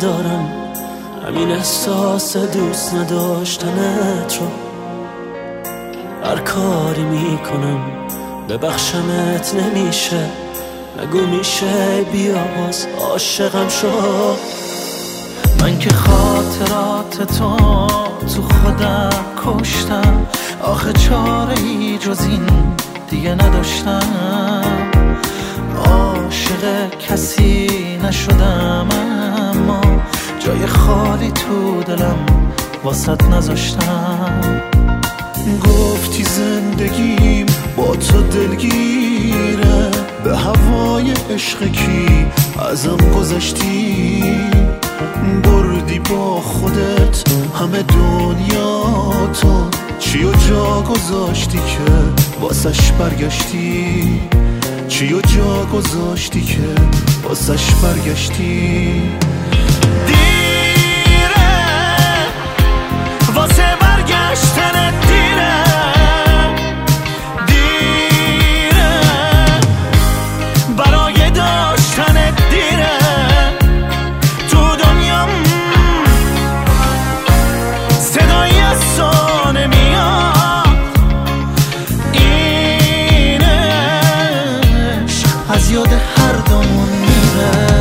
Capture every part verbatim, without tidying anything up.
ندارم، همین احساس دوست نداشتنت رو هر کاری میکنم ببخشمت نمیشه. نگو میشه بیا باز عاشقم شو. من که خاطرات تو تو خودم کشتم، آخه چاره ای جز این دیگه نداشتم. عاشق کسی نشدم اما جای خالی تو دلم واسط نذاشتم. گفتی زندگیم با تو دلگیره، به هوای عشق کی ازم گذشتی. بردی با خودت همه دنیا تو، چی و جا گذاشتی که واسش برگشتی. چی و جا گذاشتی که واسش برگشتی. دیره واسه برگشتن دیره، دیره برای داشتن دیره. تو دنیام صدای از تو نمیاد، اینش از یاد هر دومون میره.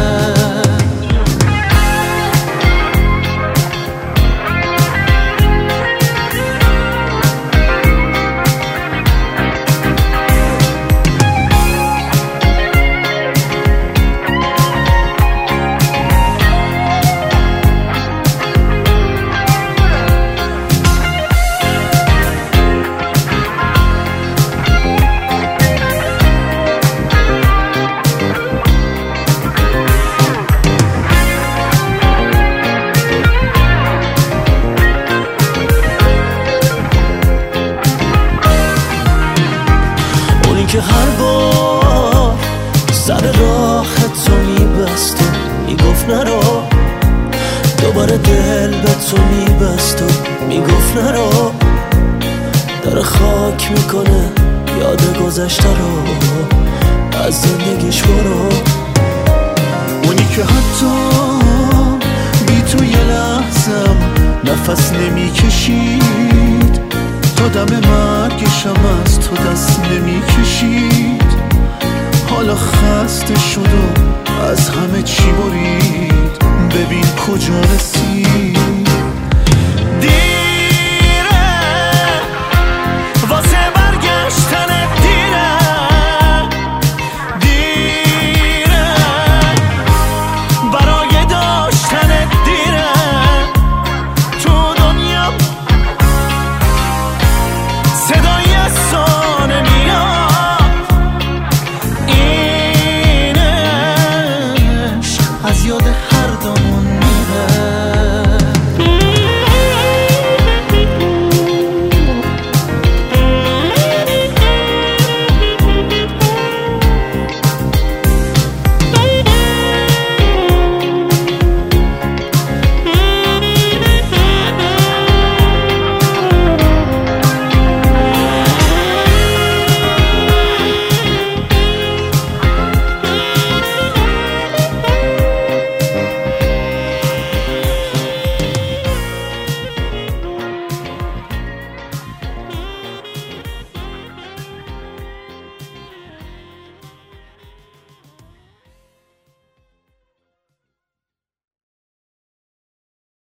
که هر بار سر راه تو میبست و میگفت نرو، دوباره دل به تو میبست و میگفت نرو. داره خاک میکنه یاد گذشته رو، از زندگیش برو. اونی که حتی بی تو یه لحظم نفس نمیکشید، تا دم مرگشم از تو دست نمیکشید. حالا خسته شد و از همه چی برید، ببین کجا رسید.